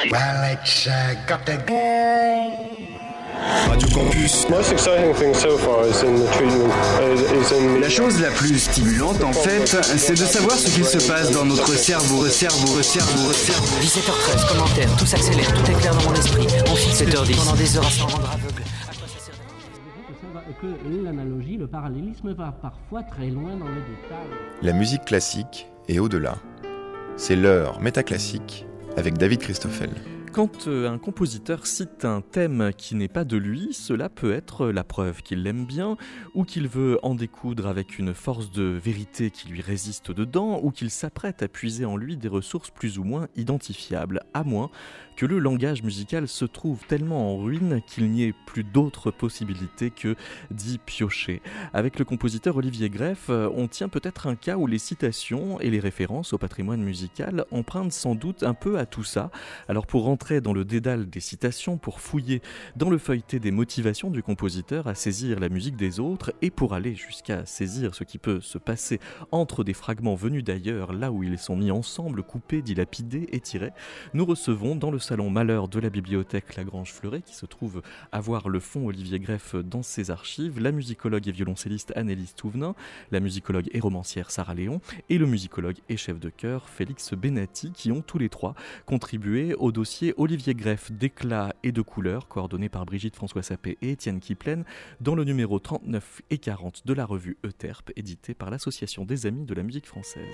Well, it's got to go. Radio Campus. Most exciting thing so far is in the treatment. La chose la plus stimulante, en fait, c'est de savoir ce qu'il se passe dans notre cerveau. 17h13, commentaire, tout s'accélère, tout est clair dans mon esprit. On fixe 7h10 pendant des heures à s'en rendre aveugle. Que l'analogie, le parallélisme va parfois très loin dans le détail. La musique classique est au-delà. C'est l'heure métaclassique avec David Christoffel. Quand un compositeur cite un thème qui n'est pas de lui, cela peut être la preuve qu'il l'aime bien, ou qu'il veut en découdre avec une force de vérité qui lui résiste dedans, ou qu'il s'apprête à puiser en lui des ressources plus ou moins identifiables, à moins que le langage musical se trouve tellement en ruine qu'il n'y ait plus d'autres possibilités que d'y piocher. Avec le compositeur Olivier Greff, on tient peut-être un cas où les citations et les références au patrimoine musical empruntent sans doute un peu à tout ça. Alors pour rentrer dans le dédale des citations, pour fouiller dans le feuilleté des motivations du compositeur à saisir la musique des autres et pour aller jusqu'à saisir ce qui peut se passer entre des fragments venus d'ailleurs, là où ils sont mis ensemble, coupés, dilapidés, étirés, nous recevons dans le salon Malheur de la bibliothèque Lagrange-Fleuret, qui se trouve avoir le fonds Olivier Greff dans ses archives, la musicologue et violoncelliste Annelise Touvenin, la musicologue et romancière Sarah Léon et le musicologue et chef de chœur Félix Benatti, qui ont tous les trois contribué au dossier Olivier Greff d'éclat et de couleurs, coordonné par Brigitte François-Sapé et Étienne Kiplen, dans le numéro 39 et 40 de la revue Euterpe, édité par l'Association des Amis de la musique française.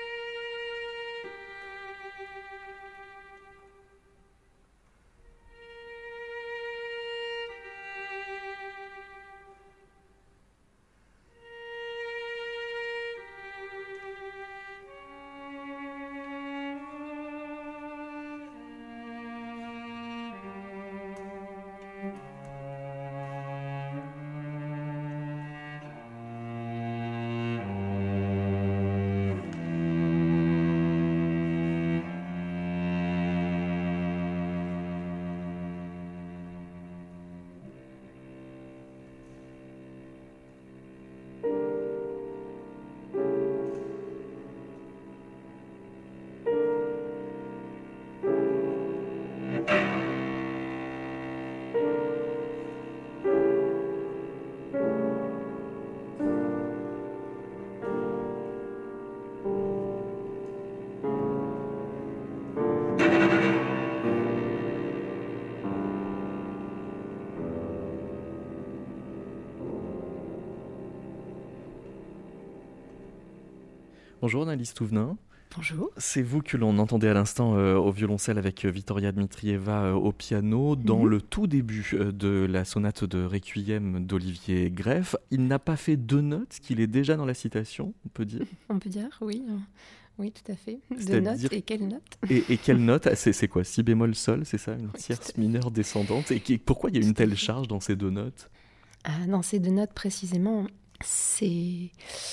Bonjour Annelise Touvenin. Bonjour. C'est vous que l'on entendait à l'instant au violoncelle avec Victoria Dmitrieva au piano dans le tout début de la sonate de Requiem d'Olivier Greff. Il n'a pas fait deux notes, qu'il est déjà dans la citation, on peut dire. On peut dire, oui. Oui, tout à fait. Deux notes, et quelle note et quelle note? C'est quoi? Si bémol sol, c'est ça? Une tierce mineure descendante. Et pourquoi il y a une telle charge dans ces deux notes? Dans ces deux notes, précisément, c'est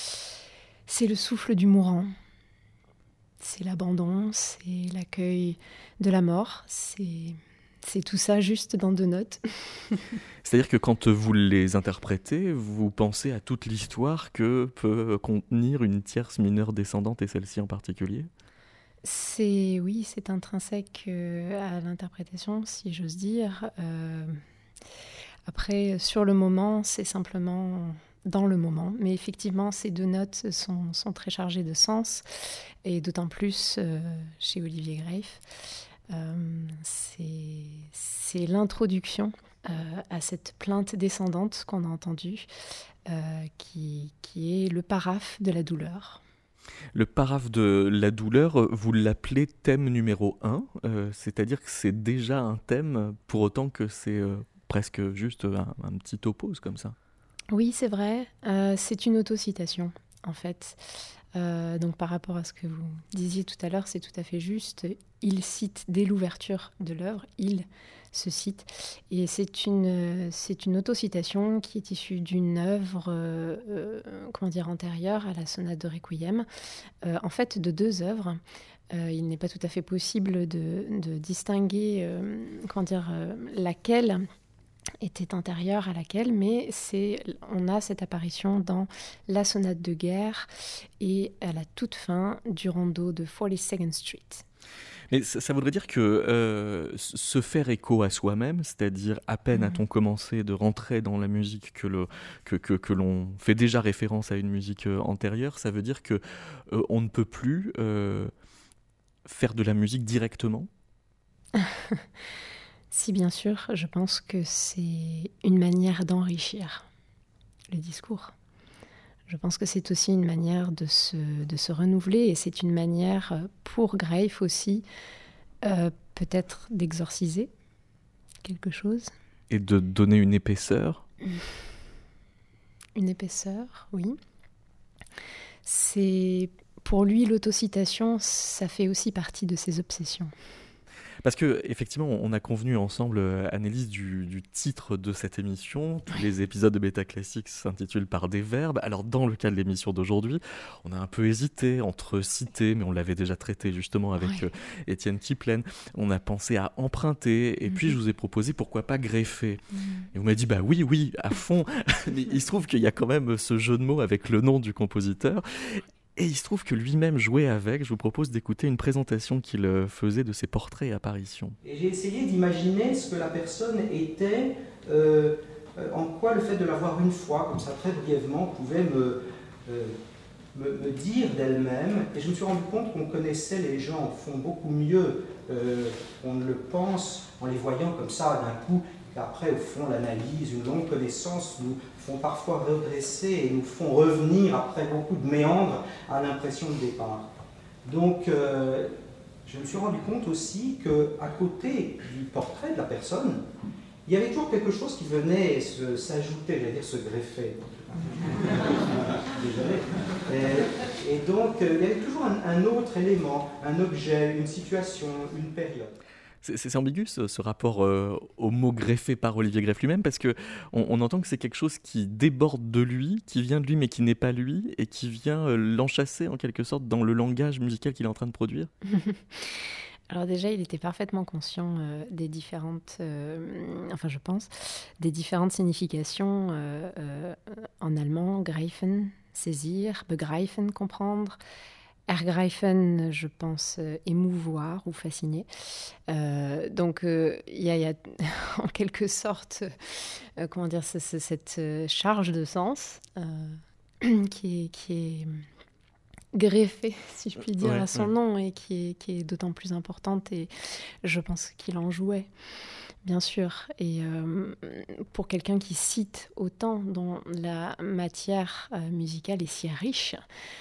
le souffle du mourant. C'est l'abandon, c'est l'accueil de la mort. C'est tout ça juste dans deux notes. C'est-à-dire que quand vous les interprétez, vous pensez à toute l'histoire que peut contenir une tierce mineure descendante, et celle-ci en particulier? C'est intrinsèque à l'interprétation, si j'ose dire. Après, sur le moment, c'est simplement dans le moment. Mais effectivement, ces deux notes sont très chargées de sens, et d'autant plus chez Olivier Greff. C'est l'introduction à cette plainte descendante qu'on a entendue, qui est le paraphe de la douleur. Le paraphe de la douleur, vous l'appelez thème numéro 1, c'est-à-dire que c'est déjà un thème, pour autant que c'est presque juste un petit topos comme ça. Oui, c'est vrai, c'est une autocitation en fait. Donc par rapport à ce que vous disiez tout à l'heure, c'est tout à fait juste. Il cite dès l'ouverture de l'œuvre, il se cite. Et c'est une autocitation qui est issue d'une œuvre antérieure à la sonate de Requiem. En fait, de deux œuvres. Il n'est pas tout à fait possible de distinguer laquelle était antérieure à laquelle, mais on a cette apparition dans la sonate de guerre et à la toute fin du rondo de 42nd Street. Mais ça voudrait dire que se faire écho à soi-même, c'est-à-dire à peine a-t-on commencé de rentrer dans la musique que l'on fait déjà référence à une musique antérieure, ça veut dire que on ne peut plus faire de la musique directement. Si, bien sûr, je pense que c'est une manière d'enrichir le discours. Je pense que c'est aussi une manière de se renouveler et c'est une manière pour Greif aussi peut-être d'exorciser quelque chose. Et de donner une épaisseur. Une épaisseur, oui. C'est pour lui l'autocitation, ça fait aussi partie de ses obsessions. Parce que effectivement, on a convenu ensemble, Annelise, du titre de cette émission. Tous les épisodes de Bêta Classique s'intitulent par des verbes. Alors dans le cas de l'émission d'aujourd'hui, on a un peu hésité entre citer, mais on l'avait déjà traité justement avec Étienne Kiplen. On a pensé à emprunter, et puis je vous ai proposé pourquoi pas greffer. Et vous m'avez dit oui, à fond. Mais il se trouve qu'il y a quand même ce jeu de mots avec le nom du compositeur. Et il se trouve que lui-même jouait avec. Je vous propose d'écouter une présentation qu'il faisait de ses portraits et apparitions. Et j'ai essayé d'imaginer ce que la personne était, en quoi le fait de la voir une fois, comme ça très brièvement, pouvait me dire d'elle-même. Et je me suis rendu compte qu'on connaissait les gens au fond beaucoup mieux qu'on ne le pense en les voyant comme ça d'un coup. Après, au fond, l'analyse, une longue connaissance nous font parfois regresser et nous font revenir, après beaucoup de méandres, à l'impression de départ. Donc, je me suis rendu compte aussi qu'à côté du portrait de la personne, il y avait toujours quelque chose qui venait s'ajouter, j'allais dire se greffer. Désolé. Et donc, il y avait toujours un autre élément, un objet, une situation, une période. C'est ambigu ce rapport au mot greffé par Olivier Greff lui-même, parce qu'on entend que c'est quelque chose qui déborde de lui, qui vient de lui mais qui n'est pas lui, et qui vient l'enchasser en quelque sorte dans le langage musical qu'il est en train de produire. Alors déjà, il était parfaitement conscient des différentes, je pense, des différentes significations en allemand, greifen, saisir, begreifen, comprendre. Ergreifen, je pense, émouvoir ou fasciner. Donc, il y a en quelque sorte, cette charge de sens qui est greffée, si je puis dire, à son nom et qui est d'autant plus importante. Et je pense qu'il en jouait, bien sûr. Et pour quelqu'un qui cite autant dont la matière musicale est si riche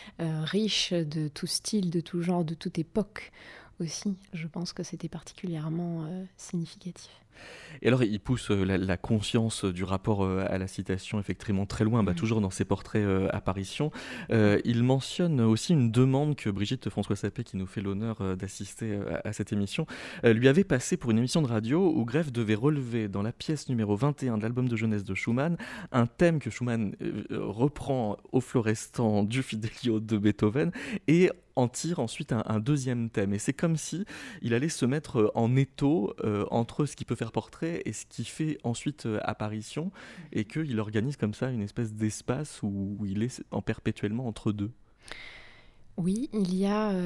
de tout style, de tout genre, de toute époque aussi, je pense que c'était particulièrement significatif. Et alors, il pousse la conscience du rapport à la citation effectivement très loin, toujours dans ses portraits apparitions. Il mentionne aussi une demande que Brigitte François-Sapé, qui nous fait l'honneur d'assister à cette émission, lui avait passée pour une émission de radio où Greff devait relever dans la pièce numéro 21 de l'album de jeunesse de Schumann un thème que Schumann reprend au Florestan du Fidelio de Beethoven et en tire ensuite un deuxième thème. Et c'est comme si il allait se mettre en étau entre ce qui peut faire portrait et ce qui fait ensuite apparition, et qu'il organise comme ça une espèce d'espace où il est perpétuellement entre deux. Oui, il y a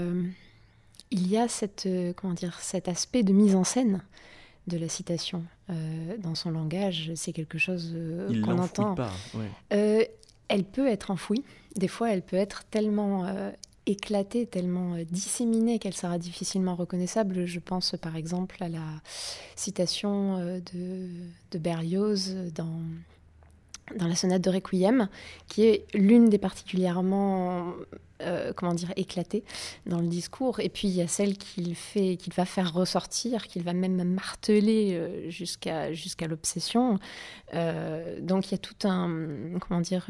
cet aspect de mise en scène de la citation dans son langage. C'est quelque chose qu'on entend. Pas, ouais. Elle peut être enfouie. Des fois, elle peut être tellement éclatée, tellement disséminée qu'elle sera difficilement reconnaissable. Je pense par exemple à la citation de Berlioz dans la sonate de Requiem, qui est l'une des particulièrement éclatées dans le discours. Et puis il y a celle qu'il va faire ressortir, qu'il va même marteler jusqu'à l'obsession. Donc il y a toute une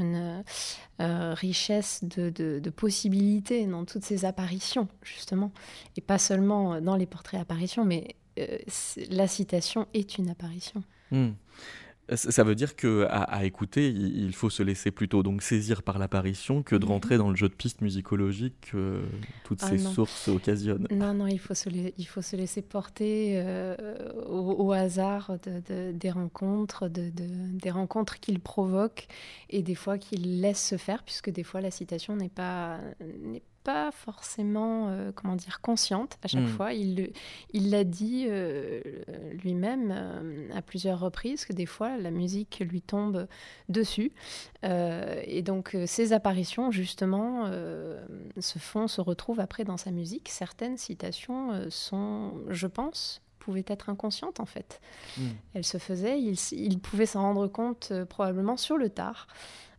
richesse de possibilités dans toutes ces apparitions, justement. Et pas seulement dans les portraits apparitions, mais la citation est une apparition. Ça veut dire qu'à écouter, il faut se laisser plutôt donc saisir par l'apparition que de rentrer dans le jeu de pistes musicologiques que toutes ces sources occasionnent. Non, il faut se laisser porter au hasard des rencontres, des rencontres qu'il provoque et des fois qu'il laisse se faire, puisque des fois la citation n'est pas pas forcément, consciente à chaque fois. Il l'a dit lui-même à plusieurs reprises, que des fois, la musique lui tombe dessus. Et donc, ces apparitions, justement, se retrouvent après dans sa musique. Certaines citations sont, je pense, pouvaient être inconscientes, en fait. Elles se faisaient, il pouvait s'en rendre compte probablement sur le tard.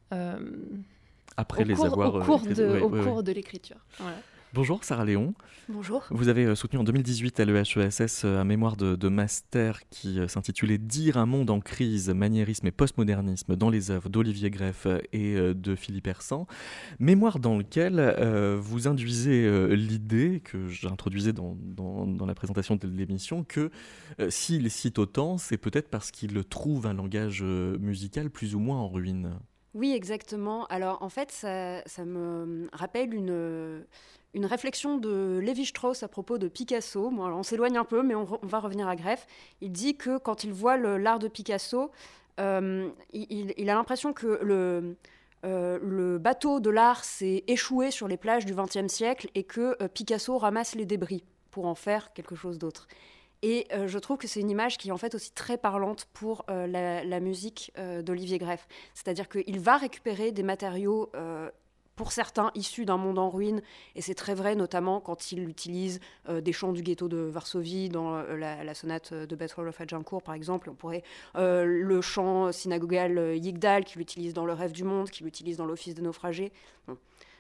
Après les avoir au cours de l'écriture. Voilà. Bonjour Sarah Léon. Bonjour. Vous avez soutenu en 2018 à l'EHESS un mémoire de master qui s'intitulait « Dire un monde en crise, maniérisme et postmodernisme dans les œuvres d'Olivier Greff et de Philippe Hersant ». Mémoire dans lequel vous induisez l'idée que j'introduisais dans la présentation de l'émission que s'il cite autant, c'est peut-être parce qu'il trouve un langage musical plus ou moins en ruine. Oui, exactement. Alors, en fait, ça me rappelle une réflexion de Lévi-Strauss à propos de Picasso. Bon, alors on s'éloigne un peu, mais on va revenir à Greff. Il dit que quand il voit l'art de Picasso, il a l'impression que le bateau de l'art s'est échoué sur les plages du XXe siècle et que Picasso ramasse les débris pour en faire quelque chose d'autre. Et je trouve que c'est une image qui est en fait aussi très parlante pour la musique d'Olivier Greff. C'est-à-dire qu'il va récupérer des matériaux, pour certains, issus d'un monde en ruine. Et c'est très vrai, notamment quand il utilise des chants du ghetto de Varsovie dans la sonate de Bertolt of Agincourt, par exemple. On pourrait le chant synagogal Yigdal, qu'il utilise dans Le Rêve du Monde, qu'il utilise dans L'Office des naufragés. Bon.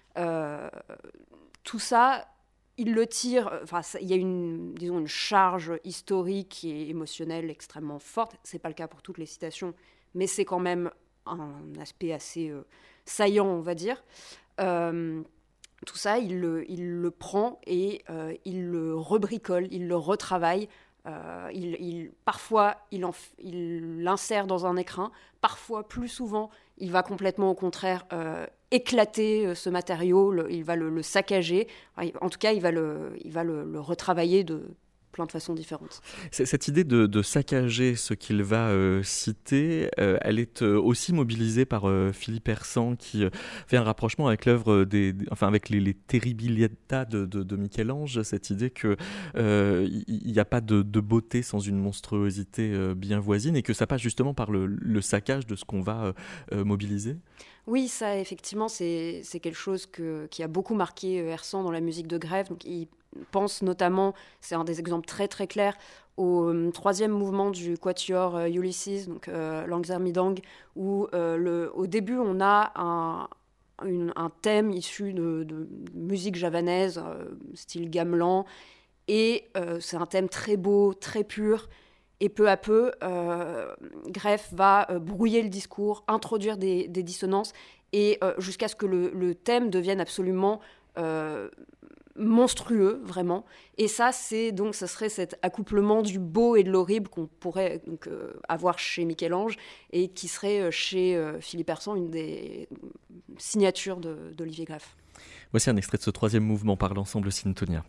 Tout ça... Il le tire, il y a une charge historique et émotionnelle extrêmement forte. Ce n'est pas le cas pour toutes les citations, mais c'est quand même un aspect assez saillant, on va dire. Tout ça, il le prend et il le rebricole, il le retravaille. Parfois, il l'insère dans un écrin. Parfois, plus souvent, il va complètement, au contraire, éclater ce matériau. Il va le saccager. En tout cas, il va le retravailler de plein de façons différentes. Cette idée de saccager ce qu'il va citer, elle est aussi mobilisée par Philippe Hersant, qui fait un rapprochement avec l'œuvre avec les Terribilietà de Michel-Ange, cette idée qu'il n'y a pas de beauté sans une monstruosité bien voisine, et que ça passe justement par le saccage de ce qu'on va mobiliser. Oui, ça, effectivement, c'est quelque chose qui a beaucoup marqué Hersant dans la musique de Greff. Donc, il pense notamment, c'est un des exemples très très clairs, au troisième mouvement du quatuor Ulysses, donc Langsam Midang, où au début on a un thème issu de musique javanaise, style gamelan, et c'est un thème très beau, très pur. Et peu à peu, Greff va brouiller le discours, introduire des dissonances, et jusqu'à ce que le thème devienne absolument monstrueux, vraiment. Et ça, ça serait cet accouplement du beau et de l'horrible qu'on pourrait avoir chez Michel-Ange, et qui serait chez Philippe Hersant une des signatures d'Olivier Greff. Voici un extrait de ce troisième mouvement par l'ensemble Syntonia.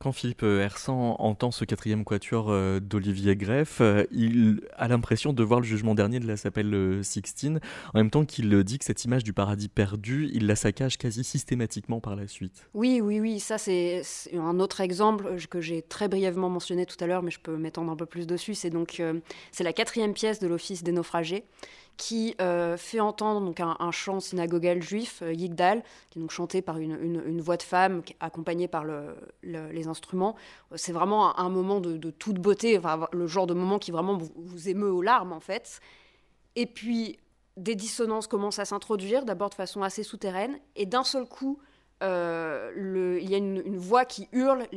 quand Philippe Hersant entend ce 4e quatuor d'Olivier Greff, il a l'impression de voir le jugement dernier de la Chapelle Sixtine, en même temps qu'il dit que cette image du paradis perdu, il la saccage quasi systématiquement par la suite. Oui, ça c'est un autre exemple que j'ai très brièvement mentionné tout à l'heure, mais je peux m'étendre un peu plus dessus. C'est la 4e pièce de l'Office des naufragés, qui fait entendre donc un chant synagogal juif, Yigdal, qui est donc chanté par une voix de femme accompagnée par les instruments. C'est vraiment un moment de toute beauté, enfin, le genre de moment qui vraiment vous émeut aux larmes en fait. Et puis des dissonances commencent à s'introduire, d'abord de façon assez souterraine, et d'un seul coup, il y a une voix qui hurle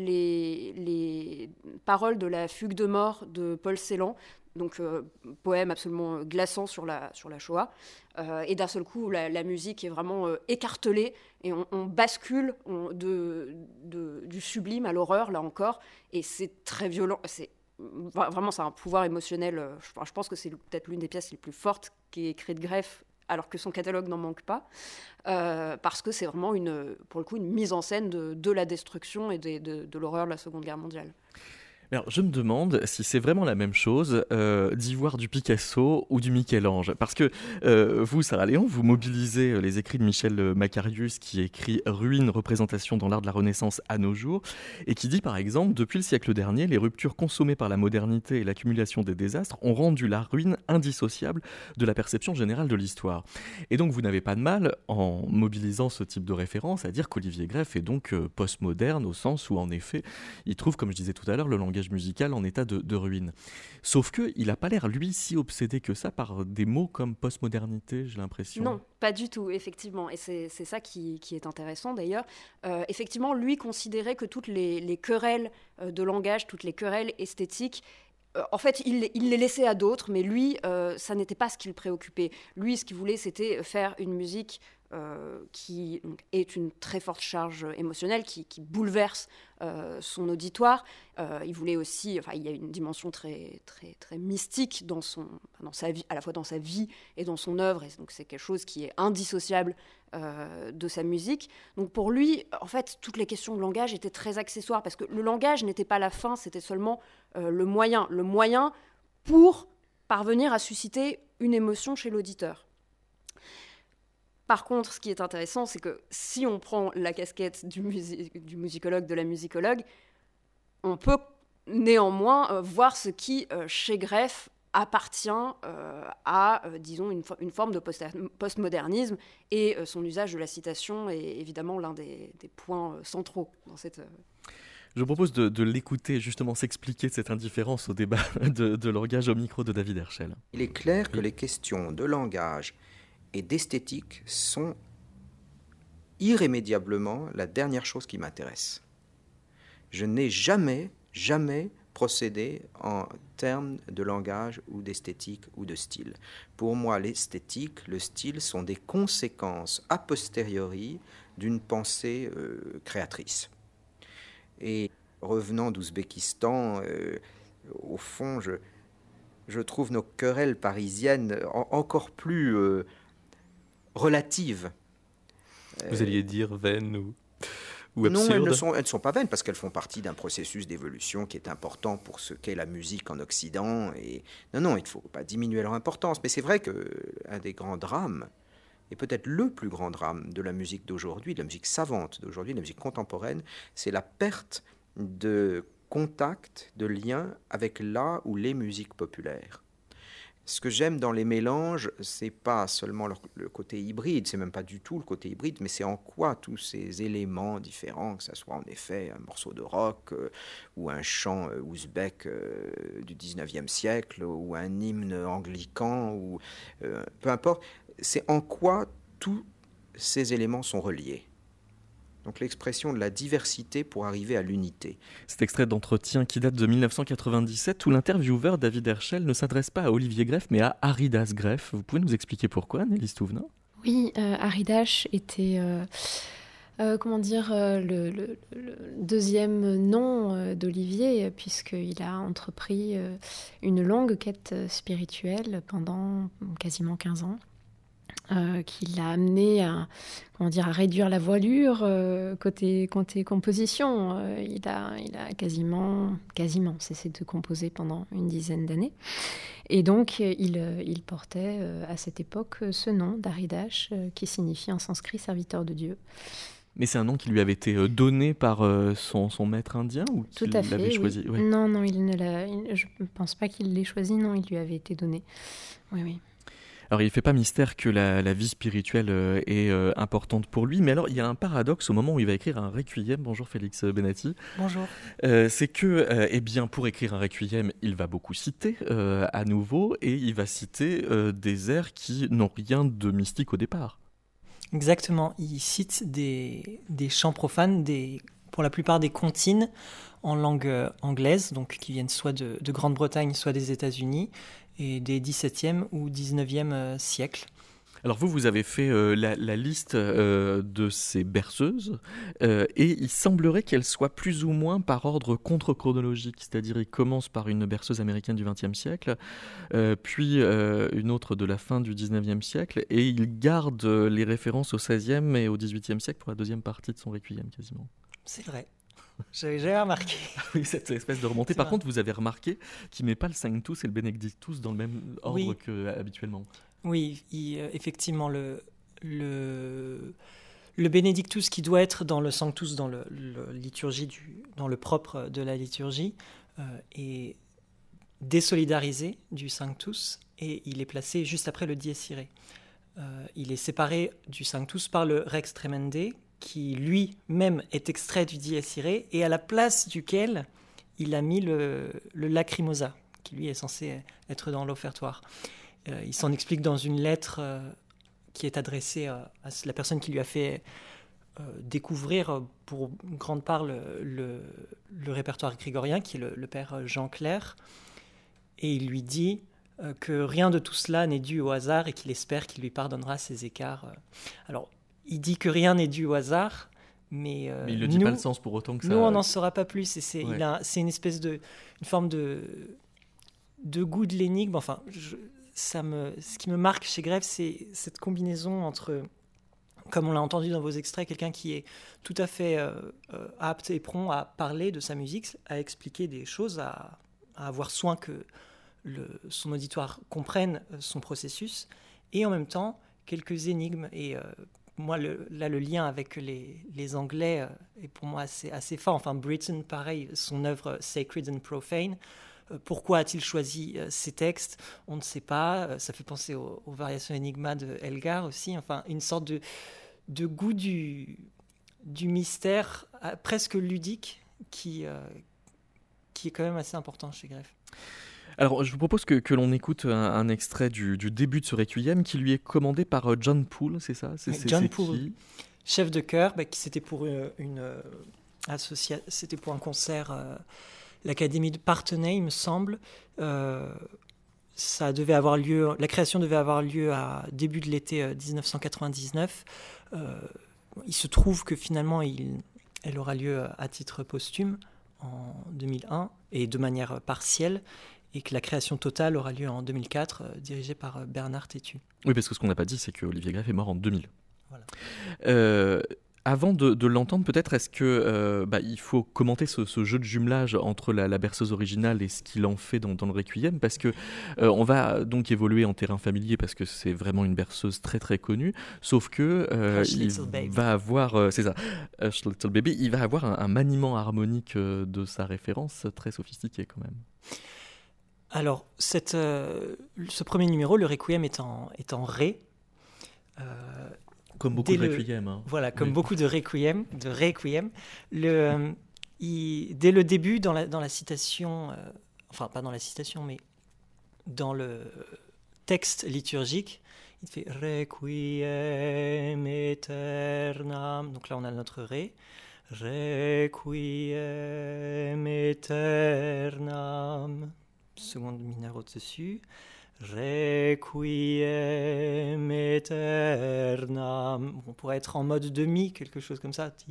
les paroles de la Fugue de mort de Paul Celan, donc poème absolument glaçant sur la Shoah, et d'un seul coup la musique est vraiment écartelée et on bascule du sublime à l'horreur là encore, et c'est très violent. Vraiment, c'est un pouvoir émotionnel. Je pense que c'est peut-être l'une des pièces les plus fortes qui est écrite Greff, alors que son catalogue n'en manque pas, parce que c'est vraiment pour le coup une mise en scène de la destruction et de l'horreur de la Seconde Guerre mondiale. Alors, je me demande si c'est vraiment la même chose d'y voir du Picasso ou du Michel-Ange. Parce que vous, Sarah Léon, vous mobilisez les écrits de Michel Macarius, qui écrit « Ruines, représentation dans l'art de la Renaissance à nos jours », et qui dit par exemple « Depuis le siècle dernier, les ruptures consommées par la modernité et l'accumulation des désastres ont rendu la ruine indissociable de la perception générale de l'histoire ». Et donc, vous n'avez pas de mal, en mobilisant ce type de référence, à dire qu'Olivier Greff est donc postmoderne, au sens où, en effet, il trouve, comme je disais tout à l'heure, le langage musical en état de ruine. Sauf qu'il n'a pas l'air, lui, si obsédé que ça par des mots comme postmodernité, j'ai l'impression. Non, pas du tout, effectivement. Et c'est ça qui est intéressant, d'ailleurs. Effectivement, lui considérait que toutes les querelles de langage, toutes les querelles esthétiques, en fait, il les laissait à d'autres, mais lui, ça n'était pas ce qui le préoccupait. Lui, ce qu'il voulait, c'était faire une musique qui est une très forte charge émotionnelle, qui bouleverse son auditoire. Il voulait aussi, enfin, il y a une dimension très, très, très mystique dans sa vie, à la fois dans sa vie et dans son œuvre, et donc c'est quelque chose qui est indissociable de sa musique. Donc pour lui, en fait, toutes les questions de langage étaient très accessoires, parce que le langage n'était pas la fin, c'était seulement le moyen pour parvenir à susciter une émotion chez l'auditeur. Par contre, ce qui est intéressant, c'est que si on prend la casquette du musicologue, de la musicologue, on peut néanmoins voir ce qui, chez Greff, appartient à, disons, une forme de postmodernisme, et son usage de la citation est évidemment l'un des points centraux dans cette... Je vous propose de l'écouter justement s'expliquer de cette indifférence au débat de langage au micro de David Herschel. Il est clair que les questions de langage et d'esthétique sont irrémédiablement la dernière chose qui m'intéresse. Je n'ai jamais procédé en termes de langage ou d'esthétique ou de style. Pour moi, l'esthétique, le style sont des conséquences a posteriori d'une pensée créatrice. Et revenant d'Ouzbékistan, au fond, je trouve nos querelles parisiennes encore plus relatives. Vous alliez dire vaines ou absurdes? Non, elles ne sont pas vaines, parce qu'elles font partie d'un processus d'évolution qui est important pour ce qu'est la musique en Occident. Et non, il ne faut pas diminuer leur importance. Mais c'est vrai qu'un des grands drames, et peut-être le plus grand drame de la musique d'aujourd'hui, de la musique savante d'aujourd'hui, de la musique contemporaine, c'est la perte de contact, de lien avec la ou les musiques populaires. Ce que j'aime dans les mélanges, c'est pas seulement le côté hybride, c'est même pas du tout le côté hybride, mais c'est en quoi tous ces éléments différents, que ce soit en effet un morceau de rock ou un chant ouzbek du 19e siècle ou un hymne anglican, ou peu importe, c'est en quoi tous ces éléments sont reliés. Donc l'expression de la diversité pour arriver à l'unité. Cet extrait d'entretien qui date de 1997, où l'intervieweur David Herschel ne s'adresse pas à Olivier Greff, mais à Aridas Greff. Vous pouvez nous expliquer pourquoi, Nelly Stouvenin ? Oui, Aridas était le deuxième nom d'Olivier, puisqu'il a entrepris une longue quête spirituelle pendant quasiment 15 ans. qui l'a amené à réduire la voilure côté composition. Il a quasiment cessé de composer pendant une dizaine d'années. Et donc, il portait à cette époque ce nom d'Haridash, qui signifie en sanskrit « serviteur de Dieu ». Mais c'est un nom qui lui avait été donné par son maître indien ou qu'il l'avait choisi? Oui. Non, je ne pense pas qu'il l'ait choisi, non, il lui avait été donné. Oui. Alors, il ne fait pas mystère que la vie spirituelle est importante pour lui, mais alors, il y a un paradoxe au moment où il va écrire un requiem. Bonjour Félix Benatti. Bonjour. C'est que, pour écrire un requiem, il va beaucoup citer à nouveau, et il va citer des airs qui n'ont rien de mystique au départ. Exactement. Il cite des chants profanes, pour la plupart des comptines en langue anglaise, donc qui viennent soit de Grande-Bretagne, soit des États-Unis, et des 17e ou 19e siècles. Alors vous avez fait la liste de ces berceuses, et il semblerait qu'elles soient plus ou moins par ordre contre-chronologique, c'est-à-dire il commence par une berceuse américaine du XXe siècle, puis une autre de la fin du XIXe siècle, et il garde les références au XVIe et au XVIIIe siècle pour la deuxième partie de son requiem quasiment. C'est vrai. J'avais remarqué. Oui, cette espèce de remontée. Par contre, vous avez remarqué qu'il ne met pas le Sanctus et le Benedictus dans le même ordre qu'habituellement. Oui, effectivement, le Benedictus qui doit être dans le Sanctus, dans le liturgie dans le propre de la liturgie, est désolidarisé du Sanctus et il est placé juste après le Dies Irae. Il est séparé du Sanctus par le Rex Tremendi, qui lui-même est extrait du Dies Irae et à la place duquel il a mis le Lacrimosa, qui lui est censé être dans l'offertoire. Il s'en explique dans une lettre qui est adressée à la personne qui lui a fait découvrir pour une grande part le répertoire grégorien, qui est le père Jean Clair. Et il lui dit que rien de tout cela n'est dû au hasard et qu'il espère qu'il lui pardonnera ses écarts. Alors, il dit que rien n'est dû au hasard, mais il ne dit pas le sens pour autant que ça... Nous, on n'en saura pas plus. Et c'est une espèce une forme de goût de l'énigme. Enfin, ce qui me marque chez Grève, c'est cette combinaison entre, comme on l'a entendu dans vos extraits, quelqu'un qui est tout à fait apte et prompt à parler de sa musique, à expliquer des choses, à avoir soin que son auditoire comprenne son processus, et en même temps, quelques énigmes. Et moi, le lien avec les Anglais est pour moi assez fort. Enfin, Britten, pareil, son œuvre Sacred and Profane. Pourquoi a-t-il choisi ces textes? On ne sait pas. Ça fait penser aux variations Enigma de Elgar aussi. Enfin, une sorte de goût du mystère presque ludique qui est quand même assez important chez Greff. Alors, je vous propose que l'on écoute un extrait du début de ce requiem qui lui est commandé par John Poole, c'est ça? John Poole, chef de chœur, c'était pour c'était pour un concert. L'Académie de Parthenay, il me semble, ça devait avoir lieu. La création devait avoir lieu à début de l'été 1999. Il se trouve que finalement, elle aura lieu à titre posthume en 2001 et de manière partielle, et que la création totale aura lieu en 2004, dirigée par Bernard Tétu. Oui, parce que ce qu'on n'a pas dit, c'est que Olivier Greff est mort en 2000. Voilà. Avant de l'entendre, peut-être, est-ce que il faut commenter ce jeu de jumelage entre la berceuse originale et ce qu'il en fait dans le Requiem, parce que on va donc évoluer en terrain familier, parce que c'est vraiment une berceuse très très connue, sauf que il va avoir, c'est ça, Hush Little Baby, il va avoir un maniement harmonique de sa référence très sophistiqué quand même. Alors, ce premier numéro, le Requiem est en Ré. Comme beaucoup de Requiem. Voilà, comme beaucoup de Requiem. Dès le début, dans la citation, enfin pas dans la citation, mais dans le texte liturgique, il fait Requiem aeternam. Donc là, on a notre Ré. Requiem aeternam. Seconde mineure au-dessus. Requiem aeternam. On pourrait être en mode demi, quelque chose comme ça.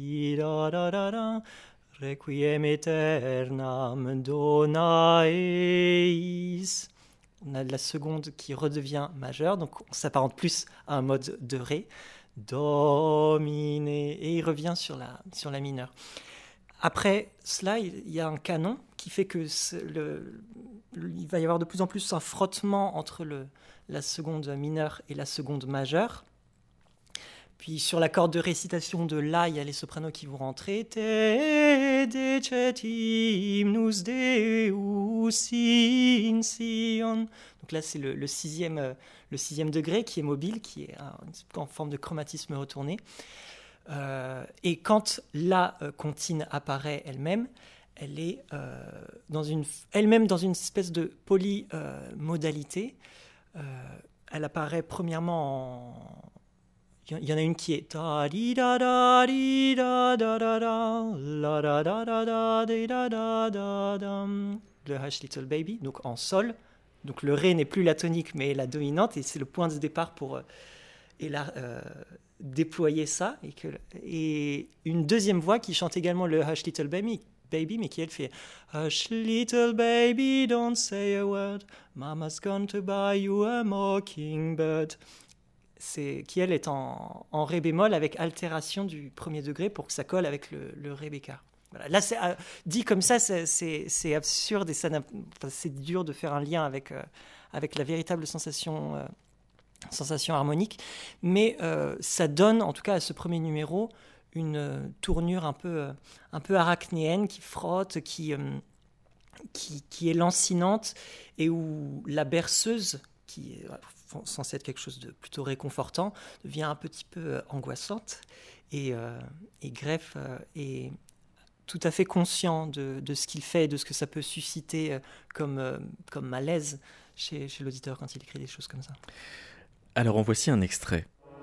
Requiem aeternam dona eis. on a la seconde qui redevient majeure, donc on s'apparente plus à un mode de Ré, Do, Mi, Né, et il revient sur la mineure. Après cela, il y a un canon qui fait que il va y avoir de plus en plus un frottement entre la seconde mineure et la seconde majeure. Puis sur la corde de récitation de La, il y a les sopranos qui vont rentrer. Te decetimnus Deus in Sion. Donc là, c'est le sixième degré qui est mobile, qui est en forme de chromatisme retourné. Et quand la comptine apparaît elle-même, elle est elle-même dans une espèce de polymodalité. Elle apparaît premièrement il y en a une qui est le Hush Little Baby, donc en sol. Donc le Ré n'est plus la tonique mais la dominante, et c'est le point de départ pour déployer ça, et une deuxième voix qui chante également le Hush Little Baby, mais qui elle fait Hush little baby, don't say a word, Mama's gone to buy you a mockingbird. Qui elle est en Ré bémol avec altération du premier degré pour que ça colle avec le Ré bécard. Voilà. Là, dit comme ça, c'est absurde et c'est dur de faire un lien avec la véritable sensation harmonique, mais ça donne en tout cas à ce premier numéro une tournure un peu arachnéenne qui frotte, qui est lancinante, et où la berceuse, qui est censée être quelque chose de plutôt réconfortant, devient un petit peu angoissante, et Greff est tout à fait conscient de ce qu'il fait et de ce que ça peut susciter comme malaise chez l'auditeur quand il écrit des choses comme ça. Alors en voici un extrait.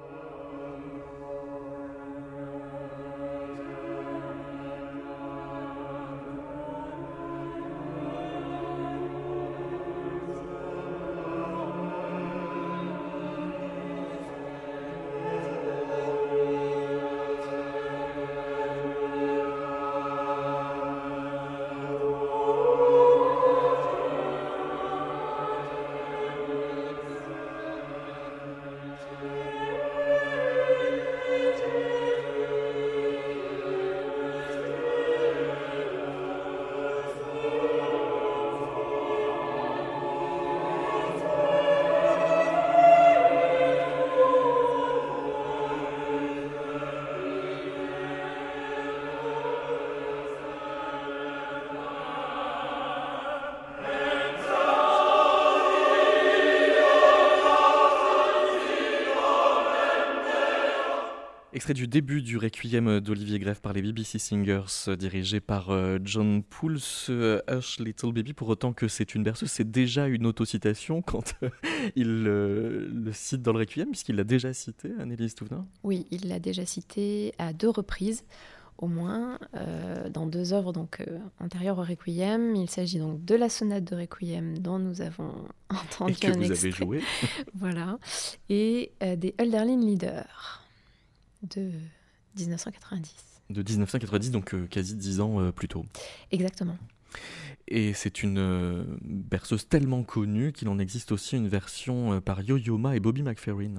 Extrait du début du Requiem d'Olivier Greff par les BBC Singers, dirigé par John Poole. Ce Hush Little Baby, pour autant que c'est une berceuse, c'est déjà une autocitation quand il le cite dans le Requiem, puisqu'il l'a déjà cité, Annelise Touvenin. Oui, il l'a déjà cité à 2 reprises, au moins, dans 2 œuvres antérieures au Requiem. Il s'agit donc de la sonate de Requiem dont nous avons entendu et que un vous extrait. avez joué. Voilà, et des Hölderlin Lieder de 1990. De 1990, donc quasi 10 ans plus tôt. Exactement. Et c'est une berceuse tellement connue qu'il en existe aussi une version par Yo-Yo Ma et Bobby McFerrin.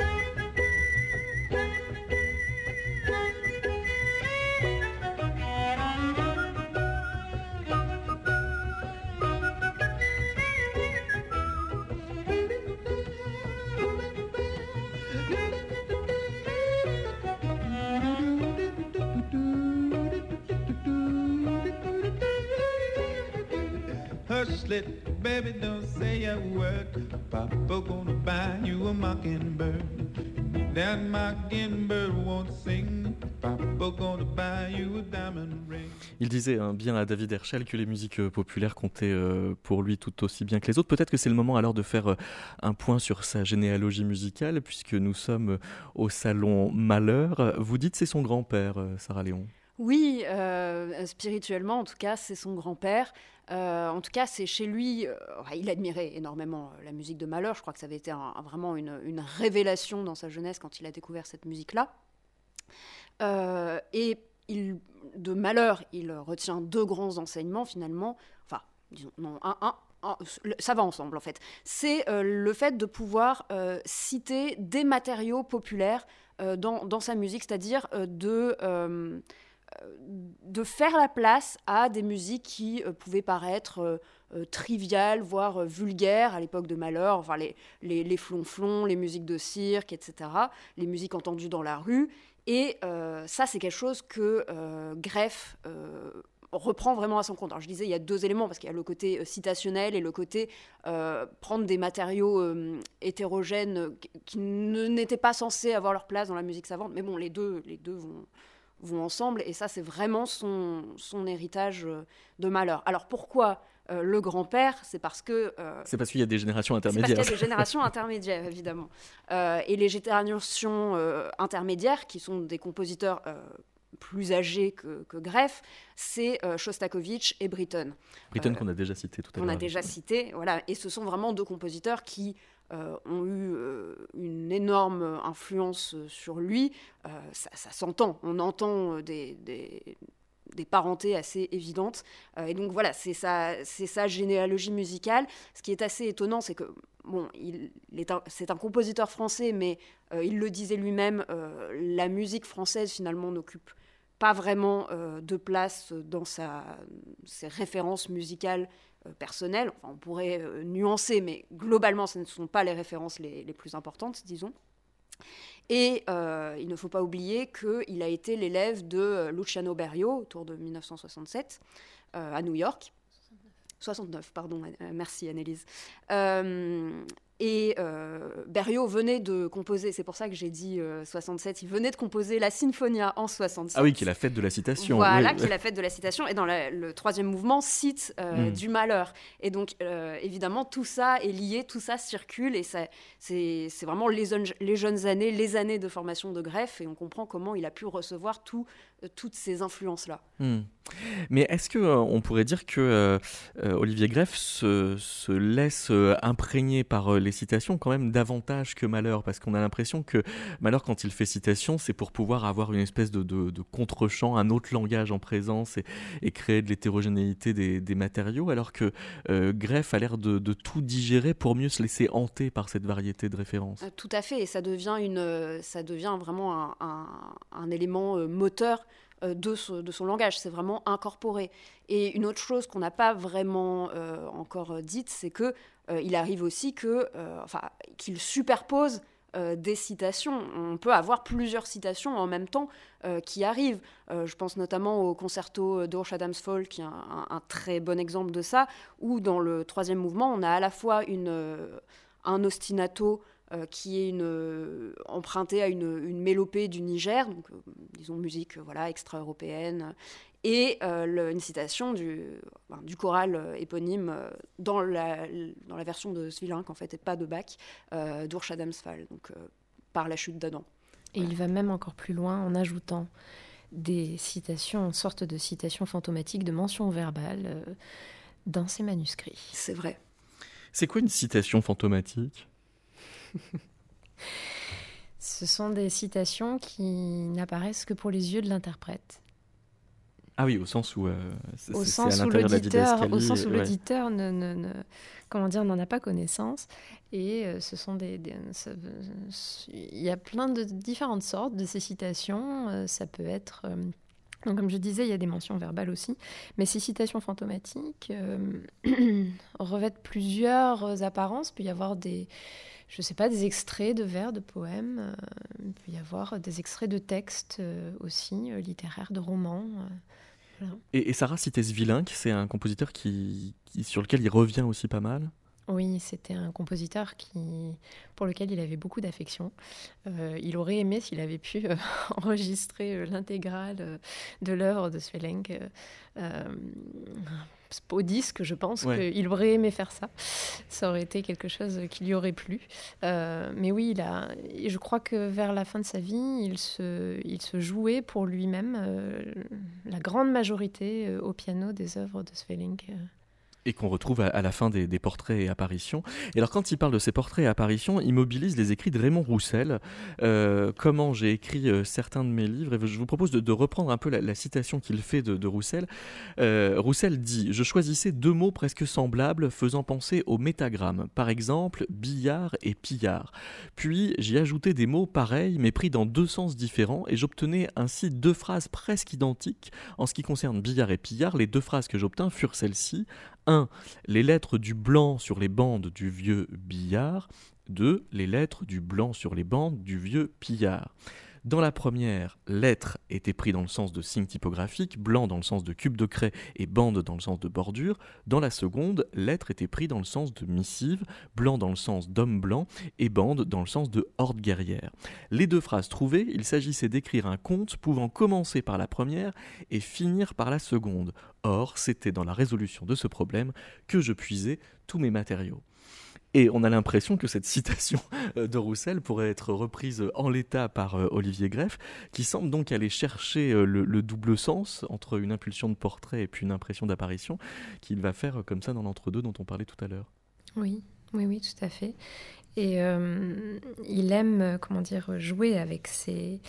Hush, little baby, don't say a word. Papa gonna buy you a mockingbird. That mockingbird won't sing. Papa gonna buy you a diamond ring. Il disait bien à David Herschel que les musiques populaires comptaient pour lui tout aussi bien que les autres. Peut-être que c'est le moment alors de faire un point sur sa généalogie musicale, puisque nous sommes au salon Malheur. Vous dites c'est son grand-père, Sarah Léon. Oui, spirituellement en tout cas, c'est son grand-père. En tout cas, c'est chez lui, il admirait énormément la musique de Malheur. Je crois que ça avait été vraiment une révélation dans sa jeunesse quand il a découvert cette musique-là. Et de Malheur, il retient 2 grands enseignements finalement. Enfin, disons, non, un ça va ensemble en fait. C'est le fait de pouvoir citer des matériaux populaires dans sa musique, c'est-à-dire de faire la place à des musiques qui pouvaient paraître triviales, voire vulgaires à l'époque de Mahler, enfin les flonflons, les musiques de cirque, etc., les musiques entendues dans la rue. Et ça, c'est quelque chose que Greff reprend vraiment à son compte. Alors, je disais, il y a deux éléments, parce qu'il y a le côté citationnel et le côté prendre des matériaux hétérogènes qui n'étaient pas censés avoir leur place dans la musique savante. Mais bon, les deux vont ensemble, et ça, c'est vraiment son héritage de Mahler. Alors, pourquoi le grand-père? C'est parce que... c'est parce qu'il y a des générations intermédiaires. C'est parce qu'il y a des générations intermédiaires, évidemment. Et les générations intermédiaires, qui sont des compositeurs plus âgés que Greff, c'est Shostakovich et Britten. Britten qu'on a déjà cité tout à l'heure. On a déjà cité, voilà. Et ce sont vraiment deux compositeurs qui ont eu une énorme influence sur lui. Ça s'entend. On entend des parentés assez évidentes. Et donc voilà, c'est sa généalogie musicale. Ce qui est assez étonnant, c'est que, bon, c'est un compositeur français, mais il le disait lui-même, la musique française, finalement, n'occupe pas vraiment de place dans ses références musicales personnelles. Enfin, on pourrait nuancer, mais globalement, ce ne sont pas les références les plus importantes, disons. Et il ne faut pas oublier qu'il a été l'élève de Luciano Berio autour de 1967 à New York. 69, pardon, merci Annelise. Et Berio venait de composer, c'est pour ça que j'ai dit 67, il venait de composer la Sinfonia en 67. Ah oui, qui est la fête de la citation. Voilà, oui. qui est la fête de la citation. Et dans le troisième mouvement, cite du Mahler. Et donc, évidemment, tout ça est lié, tout ça circule. Et c'est vraiment les jeunes années, les années de formation de Greff. Et on comprend comment il a pu recevoir toutes ces influences-là. Mais est-ce qu'on pourrait dire que Olivier Greff se laisse imprégner par les citations quand même davantage que Mahler, parce qu'on a l'impression que Mahler, quand il fait citation, c'est pour pouvoir avoir une espèce de contre-champ, un autre langage en présence et créer de l'hétérogénéité des matériaux, alors que Greff a l'air de tout digérer pour mieux se laisser hanter par cette variété de références. Tout à fait, et ça devient vraiment un élément moteur de son langage, c'est vraiment incorporé. Et une autre chose qu'on n'a pas vraiment encore dite, c'est que il arrive aussi qu'il superpose des citations. On peut avoir plusieurs citations en même temps qui arrivent. Je pense notamment au concerto d'Urs Adamsfall, qui est un très bon exemple de ça, où dans le troisième mouvement, on a à la fois un ostinato qui est emprunté à une mélopée du Niger, donc disons musique extra-européenne, et une citation du choral éponyme dans la version de Svilinck, en fait, et pas de Bach, d'Urs Adamsfall, donc par la chute d'Adam. Et il va même encore plus loin en ajoutant des citations, une sorte de citation fantomatique, de mention verbale dans ses manuscrits. C'est vrai. C'est quoi une citation fantomatique ? Ce sont des citations qui n'apparaissent que pour les yeux de l'interprète. Ah oui, au sens où c'est à l'intérieur de la didascalie. Au sens où l'auditeur n'en a pas connaissance. Et ce sont il y a plein de différentes sortes de ces citations. Ça peut être... donc, comme je disais, il y a des mentions verbales aussi. Mais ces citations fantomatiques revêtent plusieurs apparences. Il peut y avoir des extraits de vers, de poèmes. Il peut y avoir des extraits de textes aussi, littéraires, de romans. Voilà. Et Sarah citait Svilinck, c'est un compositeur sur lequel il revient aussi pas mal. Oui, c'était un compositeur pour lequel il avait beaucoup d'affection. Il aurait aimé, s'il avait pu, enregistrer l'intégrale de l'œuvre de Svilinck au disque. Je pense qu'il aurait aimé faire ça. Ça aurait été quelque chose qui lui aurait plu. Mais oui, je crois que vers la fin de sa vie, il se jouait pour lui-même la grande majorité au piano des œuvres de Svilinck. Et qu'on retrouve à la fin des portraits et apparitions. Et alors quand il parle de ces portraits et apparitions, il mobilise les écrits de Raymond Roussel. Comment j'ai écrit certains de mes livres, et je vous propose de reprendre un peu la citation qu'il fait de Roussel. Roussel dit « Je choisissais 2 mots presque semblables faisant penser au métagramme, par exemple billard et pillard. Puis j'y ajoutais des mots pareils mais pris dans 2 sens différents et j'obtenais ainsi 2 phrases presque identiques. En ce qui concerne billard et pillard, les 2 phrases que j'obtins furent celles-ci. 1. Les lettres du blanc sur les bandes du vieux billard. 2. Les lettres du blanc sur les bandes du vieux pillard. Dans la première, lettre était pris dans le sens de signe typographique, blanc dans le sens de cube de craie et bande dans le sens de bordure. Dans la seconde, lettre était pris dans le sens de missive, blanc dans le sens d'homme blanc et bande dans le sens de horde guerrière. Les 2 phrases trouvées, il s'agissait d'écrire un conte pouvant commencer par la première et finir par la seconde. Or, c'était dans la résolution de ce problème que je puisais tous mes matériaux. Et on a l'impression que cette citation de Roussel pourrait être reprise en l'état par Olivier Greff, qui semble donc aller chercher le double sens entre une impulsion de portrait et puis une impression d'apparition, qu'il va faire comme ça dans l'entre-deux dont on parlait tout à l'heure. Oui, tout à fait. Et il aime, jouer avec ces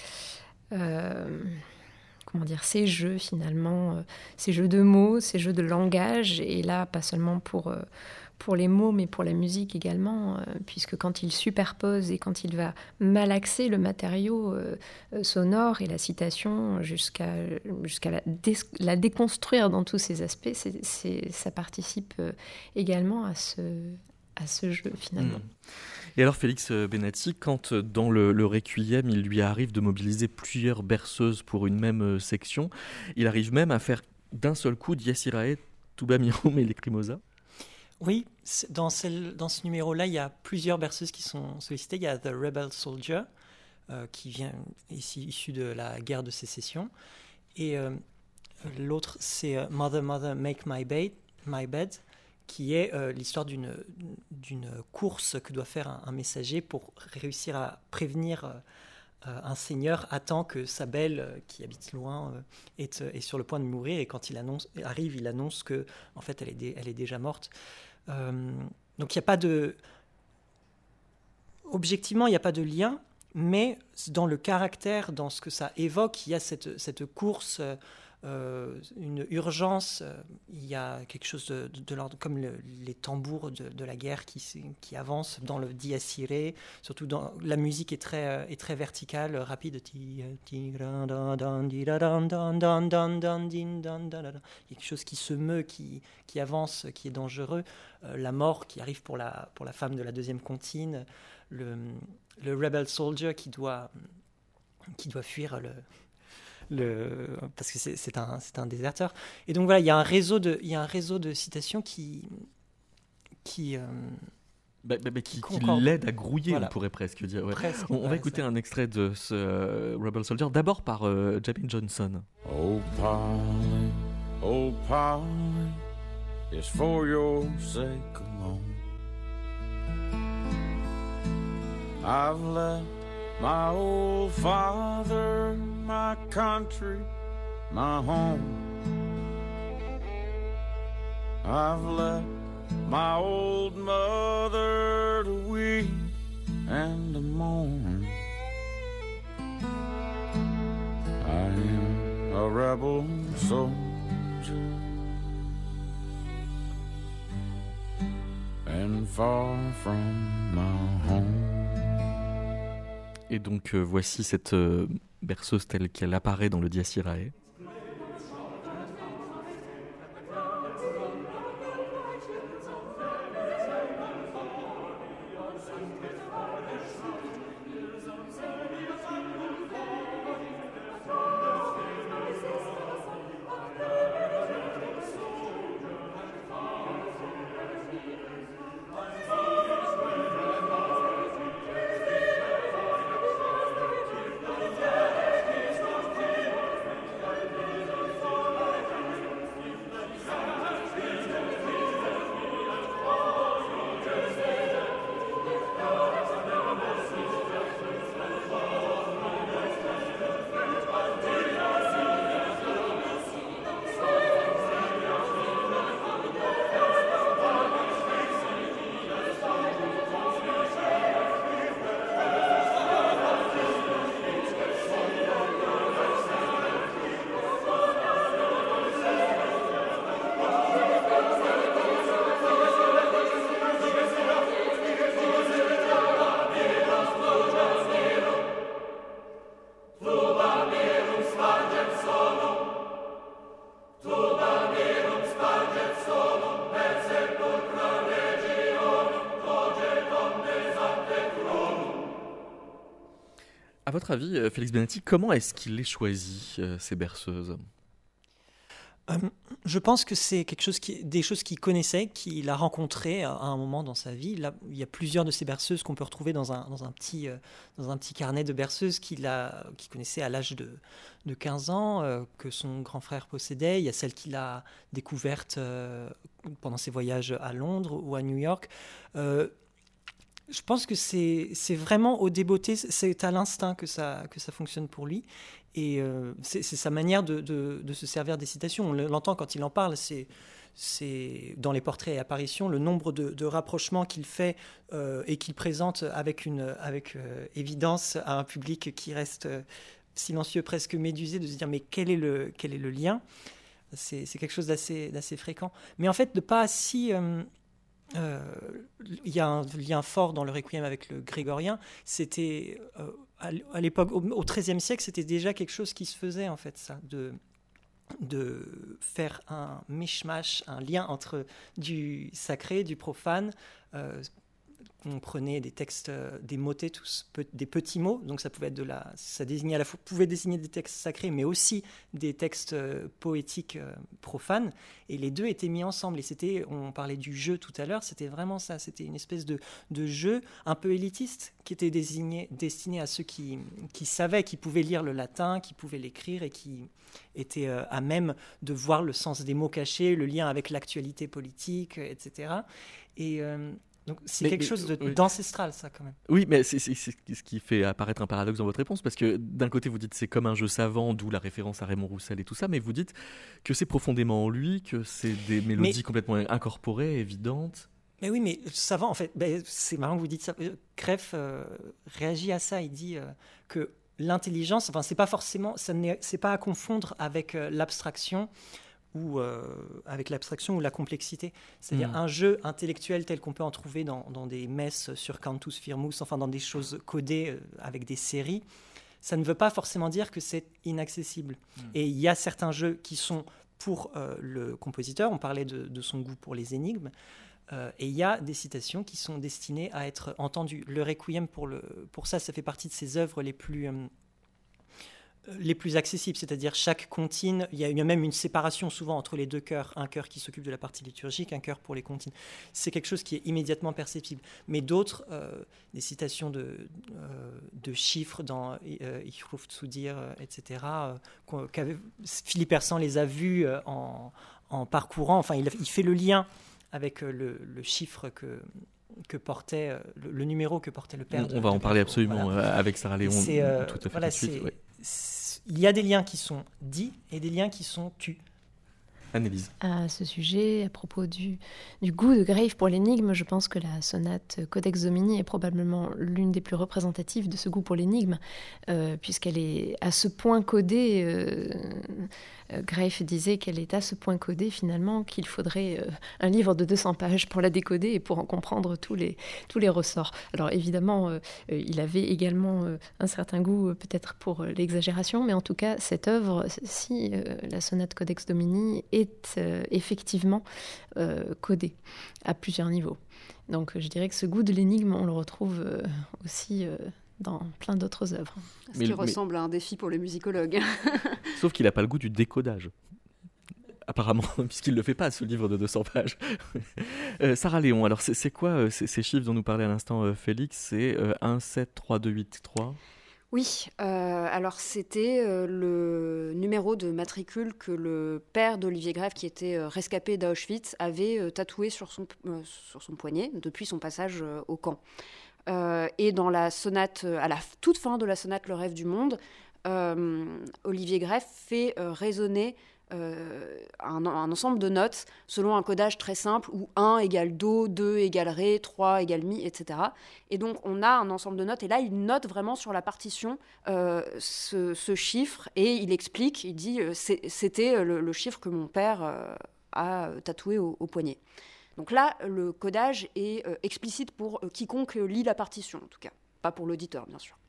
jeux finalement, ces jeux de mots, ces jeux de langage, et là, pas seulement pour les mots, mais pour la musique également, puisque quand il superpose et quand il va malaxer le matériau sonore et la citation jusqu'à la déconstruire dans tous ses aspects, ça participe également à ce jeu finalement. Et alors Félix Benatti, quand dans le Requiem, il lui arrive de mobiliser plusieurs berceuses pour une même section, il arrive même à faire d'un seul coup Dies Irae, Tuba Mirum et Lacrimosa. Oui, dans ce numéro-là, il y a plusieurs berceuses qui sont sollicitées. Il y a The Rebel Soldier, qui vient ici issu de la guerre de sécession. Et l'autre, c'est Mother, Mother, Make My Bed, qui est l'histoire d'une course que doit faire un messager pour réussir à prévenir un seigneur attend que sa belle, qui habite loin, est sur le point de mourir, et quand il annonce que en fait elle est déjà morte. Donc il n'y a pas de... Objectivement, il n'y a pas de lien, mais dans le caractère, dans ce que ça évoque, il y a cette course, une urgence, il y a quelque chose de l'ordre, comme les tambours de la guerre qui avancent dans le Dies Irae, surtout dans la musique est très verticale, rapide. Il y a quelque chose qui se meut, qui avance, qui est dangereux. La mort qui arrive pour la femme de la deuxième comptine, le Rebel Soldier qui doit fuir parce que c'est un déserteur. Et donc voilà, il y a un réseau de citations qui l'aide à grouiller, voilà. On pourrait presque dire. Ouais. On va écouter un extrait de ce Rebel Soldier, d'abord par Jamie Johnson. Oh Polly, it's for your sake alone. I've left my old father, my country, my home. I've left my old mother to weep and to mourn. I am a rebel soldier and far from my home. Et donc voici cette berceuse telle qu'elle apparaît dans le Dies Irae. À votre avis, Félix Benetti, comment est-ce qu'il les choisit, ces berceuses ? Je pense que c'est des choses qu'il connaissait, qu'il a rencontrées à un moment dans sa vie. Là, il y a plusieurs de ces berceuses qu'on peut retrouver dans un petit carnet de berceuses qu'il connaissait à l'âge de 15 ans, que son grand frère possédait. Il y a celle qu'il a découverte pendant ses voyages à Londres ou à New York. Je pense que c'est vraiment au débeauté, c'est à l'instinct que ça fonctionne pour lui. Et c'est sa manière de se servir des citations. On l'entend quand il en parle, c'est dans les portraits et apparitions, le nombre de rapprochements qu'il fait et qu'il présente avec évidence à un public qui reste silencieux, presque médusé, de se dire mais quel est le lien ? C'est quelque chose d'assez fréquent. Mais en fait, de pas si... il y a un lien fort dans le Requiem avec le grégorien. C'était à l'époque, au XIIIe siècle, c'était déjà quelque chose qui se faisait en fait, ça, de faire un mishmash, un lien entre du sacré, du profane. On prenait des textes, des motets, des petits mots, donc ça pouvait être ça désignait à la fois, pouvait désigner des textes sacrés, mais aussi des textes poétiques profanes, et les deux étaient mis ensemble. Et on parlait du jeu tout à l'heure, c'était vraiment ça, c'était une espèce de jeu un peu élitiste qui était destiné à ceux qui savaient, qui pouvaient lire le latin, qui pouvaient l'écrire et qui étaient à même de voir le sens des mots cachés, le lien avec l'actualité politique, etc. Et donc c'est quelque chose d'ancestral, ça, quand même. Oui, mais c'est ce qui fait apparaître un paradoxe dans votre réponse, parce que d'un côté, vous dites c'est comme un jeu savant, d'où la référence à Raymond Roussel et tout ça, mais vous dites que c'est profondément en lui, que c'est des mélodies complètement incorporées, évidentes. Mais oui, mais savant, en fait, c'est marrant que vous dites ça. Greff réagit à ça, il dit que l'intelligence, enfin, c'est pas forcément, c'est pas à confondre avec l'abstraction, ou avec l'abstraction ou la complexité. C'est-à-dire un jeu intellectuel tel qu'on peut en trouver dans des messes sur Cantus Firmus, enfin dans des choses codées avec des séries, ça ne veut pas forcément dire que c'est inaccessible. Et il y a certains jeux qui sont pour le compositeur, on parlait de son goût pour les énigmes, et il y a des citations qui sont destinées à être entendues. Le Requiem, pour ça fait partie de ses œuvres les plus accessibles, c'est-à-dire chaque comptine, il y a même une séparation souvent entre les deux chœurs, un chœur qui s'occupe de la partie liturgique, un chœur pour les comptines. C'est quelque chose qui est immédiatement perceptible. Mais d'autres, des citations de chiffres dans Ich ruf zu dir, etc., Philippe Hersan les a vus en parcourant, enfin il fait le lien avec le chiffre que portait, le numéro que portait le père. On va en parler absolument avec Sarah Léon tout à fait tout de suite. Il y a des liens qui sont dits et des liens qui sont tus. Annelise. À ce sujet, à propos du goût de Greif pour l'énigme, je pense que la sonate Codex Domini est probablement l'une des plus représentatives de ce goût pour l'énigme, puisqu'elle est à ce point codée. Greif disait qu'elle est à ce point codée finalement qu'il faudrait un livre de 200 pages pour la décoder et pour en comprendre tous les ressorts. Alors évidemment, il avait également un certain goût peut-être pour l'exagération, mais en tout cas, cette œuvre-ci, la sonate Codex Domini, est effectivement codée à plusieurs niveaux. Donc je dirais que ce goût de l'énigme, on le retrouve aussi dans plein d'autres œuvres. Ce qui ressemble à un défi pour les musicologues. Sauf qu'il n'a pas le goût du décodage. Apparemment, puisqu'il ne le fait pas, ce livre de 200 pages. Sarah Léon, alors c'est quoi ces chiffres dont nous parlait à l'instant Félix ? C'est 1, 7, 3, 2, 8, 3 ? Oui, alors c'était le numéro de matricule que le père d'Olivier Greff, qui était rescapé d'Auschwitz, avait tatoué sur son poignet depuis son passage au camp. Et dans la sonate, à la toute fin de la sonate Le Rêve du Monde, Olivier Greff fait résonner un ensemble de notes selon un codage très simple où 1 égale Do, 2 égale Ré, 3 égale Mi, etc. Et donc on a un ensemble de notes et là il note vraiment sur la partition ce chiffre et il explique, il dit c'était le chiffre que mon père a tatoué au poignet. Donc là, le codage est explicite pour quiconque lit la partition, en tout cas. Pas pour l'auditeur, bien sûr.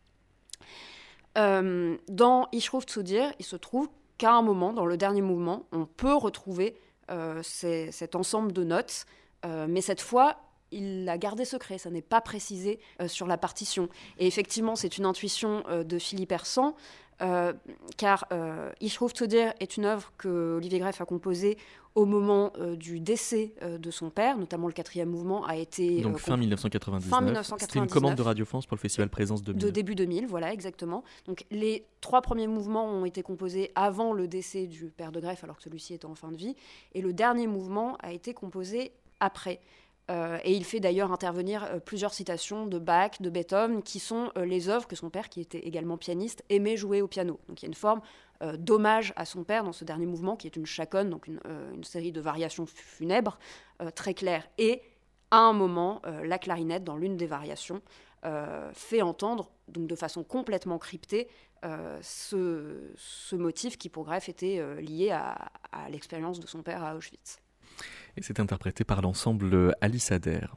Dans Ich ruf zu dir, il se trouve qu'à un moment, dans le dernier mouvement, on peut retrouver cet ensemble de notes, mais cette fois, il l'a gardé secret, ça n'est pas précisé sur la partition. Et effectivement, c'est une intuition de Philippe Hersant, car Ich rufe zu dir est une œuvre que Olivier Greff a composée au moment du décès de son père, notamment le 4e mouvement a été... Donc fin 1999. C'était une commande de Radio France pour le Festival Présence 2000. De début 2000, voilà, exactement. Donc les 3 premiers mouvements ont été composés avant le décès du père de Greff, alors que celui-ci était en fin de vie, et le dernier mouvement a été composé après. Et il fait d'ailleurs intervenir plusieurs citations de Bach, de Beethoven, qui sont les œuvres que son père, qui était également pianiste, aimait jouer au piano. Donc il y a une forme d'hommage à son père dans ce dernier mouvement, qui est une chaconne, donc une série de variations funèbres très claires. Et à un moment, la clarinette, dans l'une des variations, fait entendre, donc de façon complètement cryptée, ce motif qui pour Greff était lié à l'expérience de son père à Auschwitz. Et c'est interprété par l'ensemble Alice Adair.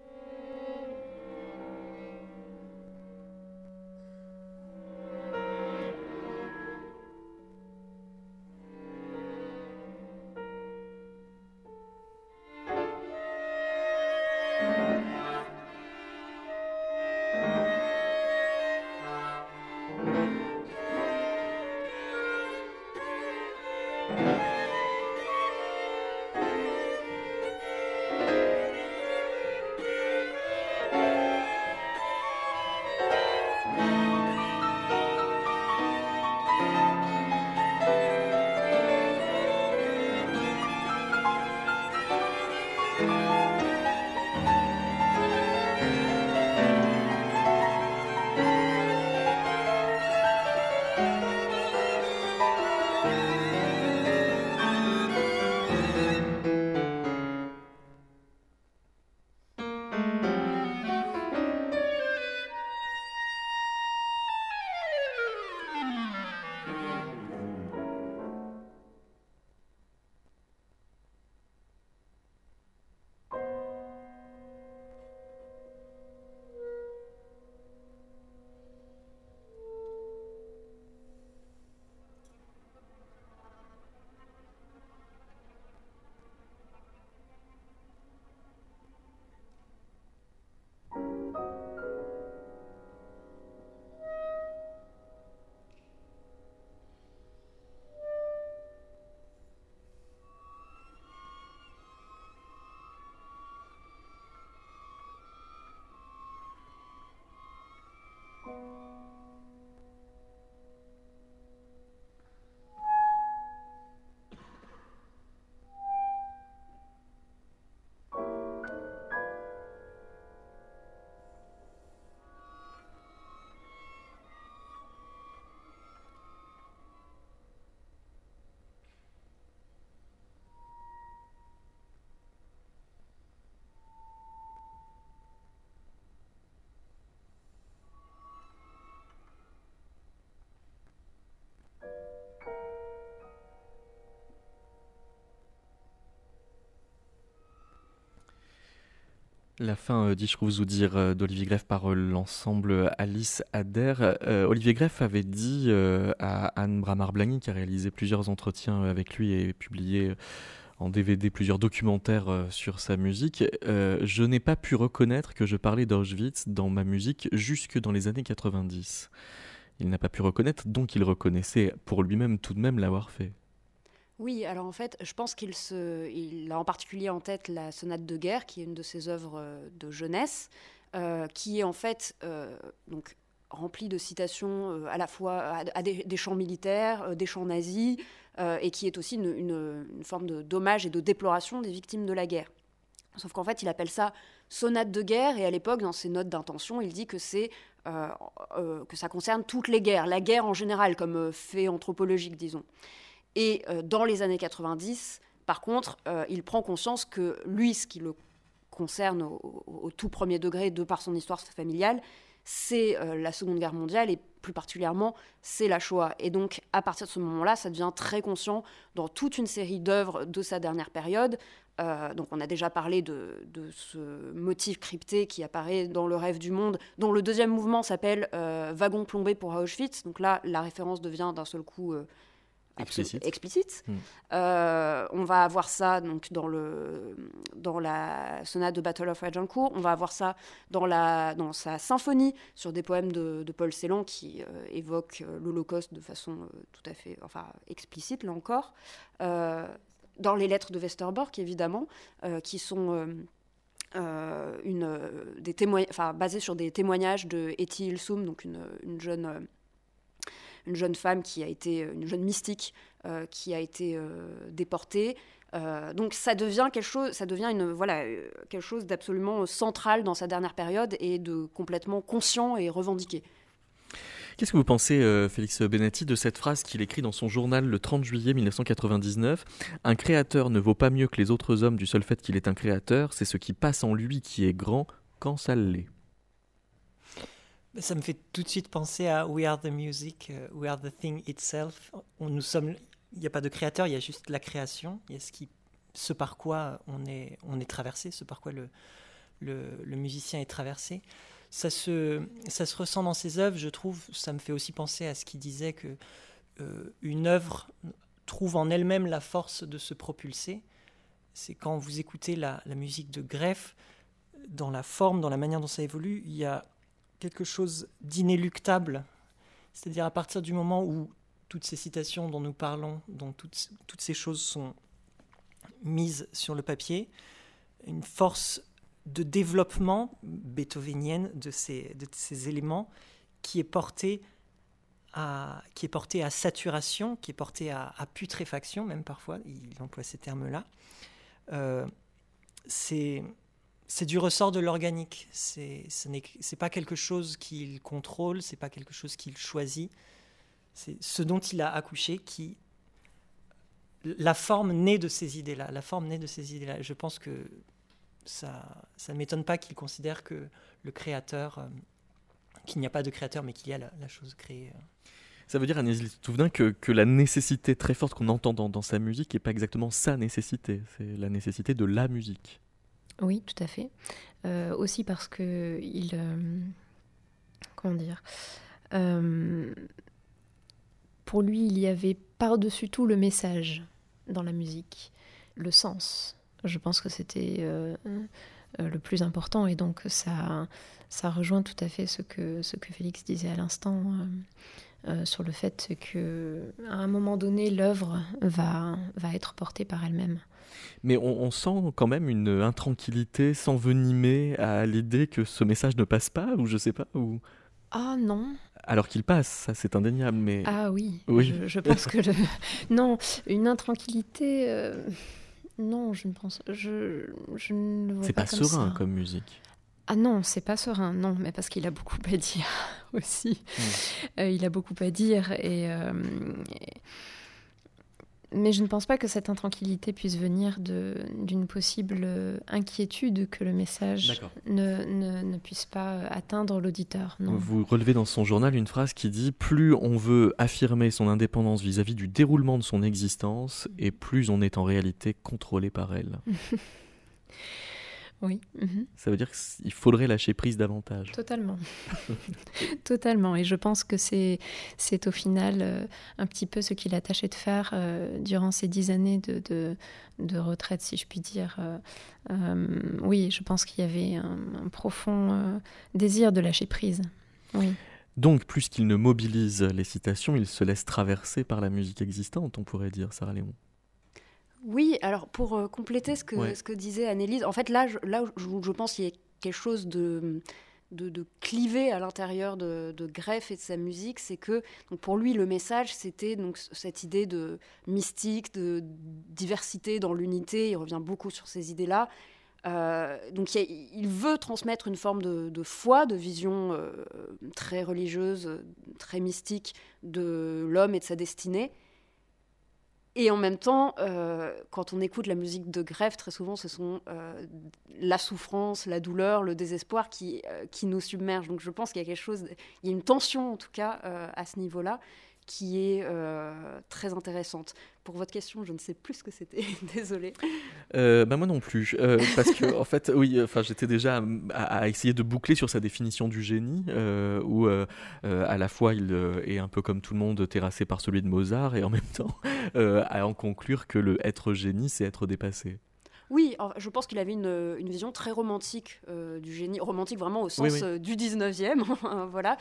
La fin d'Ich rufe zu dir d'Olivier Greff par l'ensemble Alice Adair. Olivier Greff avait dit à Anne Bramar-Blagny, qui a réalisé plusieurs entretiens avec lui et publié en DVD plusieurs documentaires sur sa musique, je n'ai pas pu reconnaître que je parlais d'Auschwitz dans ma musique jusque dans les années 90. Il n'a pas pu reconnaître, donc il reconnaissait pour lui-même tout de même l'avoir fait. Oui, alors en fait, je pense qu'il a en particulier en tête la sonate de guerre, qui est une de ses œuvres de jeunesse, qui est en fait donc remplie de citations à la fois à des chants militaires, des chants nazis, et qui est aussi une forme d'hommage et de déploration des victimes de la guerre. Sauf qu'en fait, il appelle ça sonate de guerre, et à l'époque, dans ses notes d'intention, il dit que que ça concerne toutes les guerres, la guerre en général, comme fait anthropologique, disons. Et dans les années 90, par contre, il prend conscience que lui, ce qui le concerne au tout premier degré, de par son histoire familiale, c'est la Seconde Guerre mondiale et plus particulièrement, c'est la Shoah. Et donc, à partir de ce moment-là, ça devient très conscient dans toute une série d'œuvres de sa dernière période. Donc, on a déjà parlé de ce motif crypté qui apparaît dans Le Rêve du Monde, dont le deuxième mouvement s'appelle Wagon plombé pour Auschwitz. Donc là, la référence devient d'un seul coup explicite. On va avoir ça donc, dans la sonate de Battle of Agincourt, on va avoir ça dans sa symphonie sur des poèmes de Paul Celan qui évoquent l'Holocauste de façon tout à fait explicite, là encore. Dans les lettres de Westerbork, évidemment, qui sont basées sur des témoignages de Etty Hillesum, donc une jeune femme une jeune mystique qui a été déportée. Donc ça devient quelque chose d'absolument central dans sa dernière période et de complètement conscient et revendiqué. Qu'est-ce que vous pensez, Félix Benetti, de cette phrase qu'il écrit dans son journal le 30 juillet 1999 ? « Un créateur ne vaut pas mieux que les autres hommes du seul fait qu'il est un créateur, c'est ce qui passe en lui qui est grand quand ça l'est. » Ça me fait tout de suite penser à We are the music, we are the thing itself. Il n'y a pas de créateur, il y a juste la création. Il y a ce par quoi on est traversé, ce par quoi le musicien est traversé. Ça se ressent dans ses œuvres, je trouve. Ça me fait aussi penser à ce qu'il disait que une œuvre trouve en elle-même la force de se propulser. C'est quand vous écoutez la musique de Greff, dans la forme, dans la manière dont ça évolue, il y a quelque chose d'inéluctable. C'est-à-dire à partir du moment où toutes ces citations dont nous parlons, dont toutes ces choses sont mises sur le papier, une force de développement beethovenienne de ces éléments qui est portée à saturation, qui est portée à putréfaction, même parfois, il emploie ces termes-là. C'est du ressort de l'organique. C'est pas quelque chose qu'il contrôle, c'est pas quelque chose qu'il choisit. C'est ce dont il a accouché qui... La forme naît de ces idées-là. Je pense que ça ne m'étonne pas qu'il considère que le créateur, qu'il n'y a pas de créateur, mais qu'il y a la chose créée. Ça veut dire, Agnès Touvenin, que la nécessité très forte qu'on entend dans sa musique n'est pas exactement sa nécessité, c'est la nécessité de la musique. Oui, tout à fait. Aussi parce que pour lui, il y avait par-dessus tout le message dans la musique, le sens. Je pense que c'était le plus important et donc ça rejoint tout à fait ce que Félix disait à l'instant sur le fait qu'à un moment donné, l'œuvre va être portée par elle-même. Mais on sent quand même une intranquillité s'envenimer à l'idée que ce message ne passe pas, ou je sais pas, ou... Ah non. Alors qu'il passe, ça c'est indéniable, mais... Ah oui. Je pense que non, une intranquillité... Non, je ne pense... Je ne le vois c'est pas comme ça. C'est pas serein comme musique. Ah non, c'est pas serein, non, mais parce qu'il a beaucoup à dire aussi. Il a beaucoup à dire mais je ne pense pas que cette intranquillité puisse venir d'une possible inquiétude que le message ne puisse pas atteindre l'auditeur. Non. Vous relevez dans son journal une phrase qui dit « Plus on veut affirmer son indépendance vis-à-vis du déroulement de son existence, et plus on est en réalité contrôlé par elle. » Oui. Ça veut dire qu'il faudrait lâcher prise davantage. Totalement. Totalement. Et je pense que c'est au final un petit peu ce qu'il a tâché de faire durant ces 10 années de retraite, si je puis dire. Oui, je pense qu'il y avait un profond désir de lâcher prise. Oui. Donc, plus qu'il ne mobilise les citations, il se laisse traverser par la musique existante, on pourrait dire, Sarah Léon. Oui, alors pour compléter ce que disait Annelise, en fait là je pense qu'il y a quelque chose de clivé à l'intérieur de Greff et de sa musique, c'est que donc pour lui le message c'était donc cette idée de mystique, de diversité dans l'unité, il revient beaucoup sur ces idées-là. Donc il veut transmettre une forme de foi, de vision très religieuse, très mystique de l'homme et de sa destinée. Et en même temps, quand on écoute la musique de Greff, très souvent, ce sont la souffrance, la douleur, le désespoir qui nous submergent. Donc je pense qu'il y a quelque chose, il y a une tension en tout cas à ce niveau-là, qui est très intéressante. Pour votre question, je ne sais plus ce que c'était, désolée. Moi non plus, parce que en fait, oui, j'étais déjà à essayer de boucler sur sa définition du génie, où à la fois il est un peu comme tout le monde terrassé par celui de Mozart, et en même temps à en conclure que le être génie, c'est être dépassé. Oui, je pense qu'il avait une vision très romantique du génie, romantique vraiment au sens du 19e, voilà.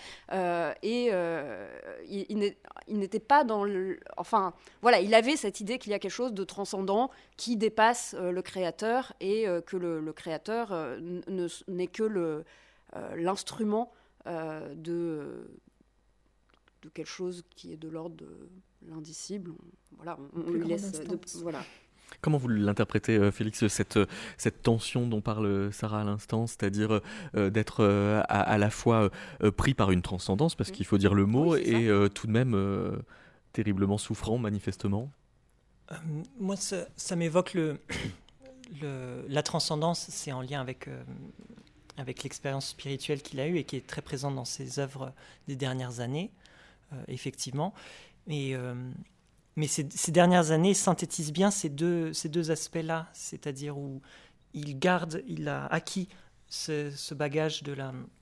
Il n'était pas dans le... Enfin, voilà, il avait cette idée qu'il y a quelque chose de transcendant qui dépasse le créateur et que le créateur n'est que l'instrument de quelque chose qui est de l'ordre de l'indicible. Voilà, on lui laisse... voilà. Comment vous l'interprétez, Félix, cette tension dont parle Sarah à l'instant, c'est-à-dire d'être à la fois pris par une transcendance, parce qu'il faut dire le mot, et tout de même terriblement souffrant, manifestement? Moi, ça m'évoque la transcendance, c'est en lien avec l'expérience spirituelle qu'il a eue et qui est très présente dans ses œuvres des dernières années, effectivement. Mais ces dernières années synthétisent bien ces deux aspects-là, c'est-à-dire où il a acquis ce bagage de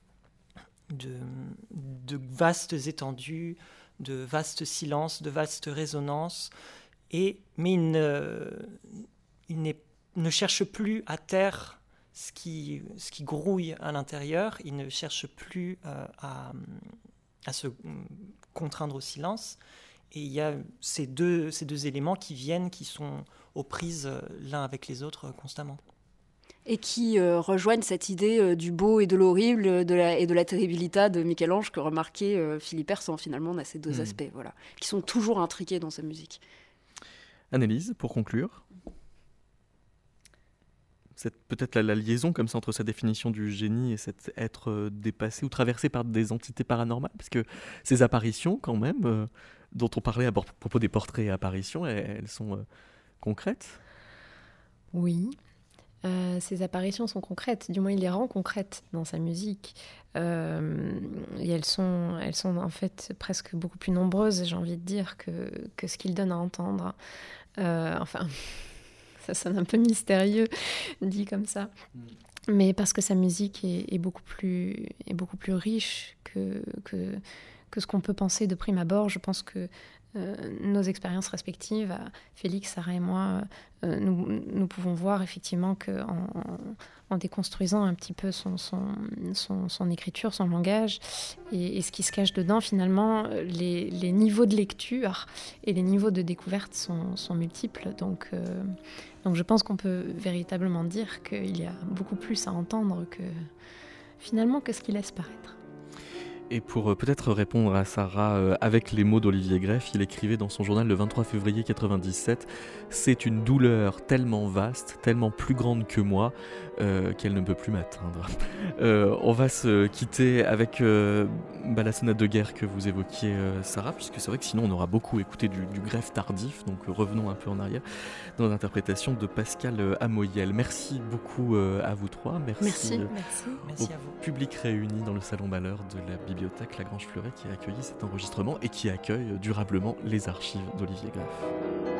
vastes étendues, de vastes silences, de vastes résonances, mais il ne cherche plus à taire ce qui grouille à l'intérieur, il ne cherche plus à se contraindre au silence. Et il y a ces deux éléments qui sont aux prises l'un avec les autres constamment. Et qui rejoignent cette idée du beau et de l'horrible et de la terribilità de Michel-Ange que remarquait Philippe Hersant. Finalement, on a ces deux aspects, voilà, qui sont toujours intriqués dans sa musique. Annelise, pour conclure, peut-être la liaison comme ça entre sa définition du génie et cet être dépassé ou traversé par des entités paranormales, parce que ces apparitions quand même... dont on parlait à propos des portraits et apparitions, elles sont concrètes? Oui, ces apparitions sont concrètes, du moins il les rend concrètes dans sa musique. Et elles sont en fait presque beaucoup plus nombreuses, j'ai envie de dire, que ce qu'il donne à entendre. Enfin, ça sonne un peu mystérieux, dit comme ça. Mais parce que sa musique est beaucoup plus riche que ce qu'on peut penser de prime abord. Je pense que nos expériences respectives, Félix, Sarah et moi, nous pouvons voir effectivement qu'en déconstruisant un petit peu son écriture, son langage, et ce qui se cache dedans, finalement, les niveaux de lecture et les niveaux de découverte sont multiples. Donc je pense qu'on peut véritablement dire qu'il y a beaucoup plus à entendre que ce qu'il laisse paraître. Et pour peut-être répondre à Sarah avec les mots d'Olivier Greff, il écrivait dans son journal le 23 février 1997 « C'est une douleur tellement vaste, tellement plus grande que moi, qu'elle ne peut plus m'atteindre. » On va se quitter avec la sonate de guerre que vous évoquiez, Sarah, puisque c'est vrai que sinon on aura beaucoup écouté du Greff tardif, donc revenons un peu en arrière dans l'interprétation de Pascal Amoyel. Merci beaucoup à vous trois. Merci à vous. Public réuni dans le salon Malheur de la bibliothèque Lagrange Fleuret qui a accueilli cet enregistrement et qui accueille durablement les archives d'Olivier Greff.